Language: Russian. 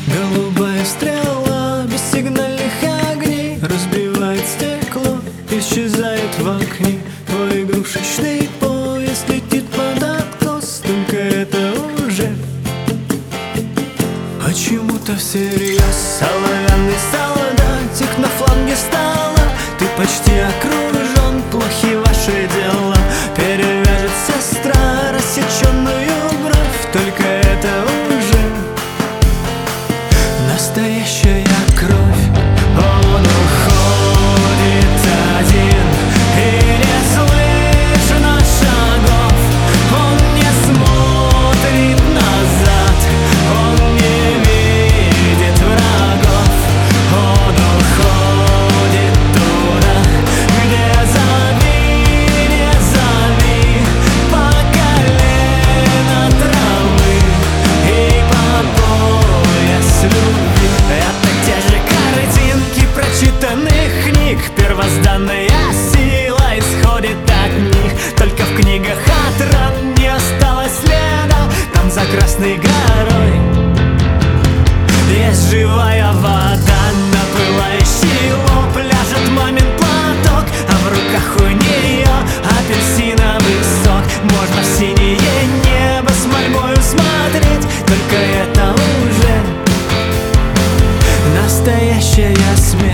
Голубая стрела без сигнальных огней разбивает стекло, исчезает в окне. Твой игрушечный поезд летит под откос, только это уже почему-то всерьез. Оловянный солдатик на фланге стола, ты почти окружен, плохи ваши дела. Перевяжет сестра рассеченную бровь, только это уже настоящая кровь. Он уходит один и не слышно шагов. Он не смотрит назад, он не видит врагов. Он уходит туда, где зови, не зови, по колено травы и по пояс любви. Это те же картинки прочитанных книг, первозданная сила исходит от них. Только в книгах от ран не осталось следа, там за Красной горой есть живая вода. На пылающий лоб ляжет мамин платок, а в руках у нее апельсиновый сок. Можно в синее небо с мольбою смотреть, только это уже настоящая смерть.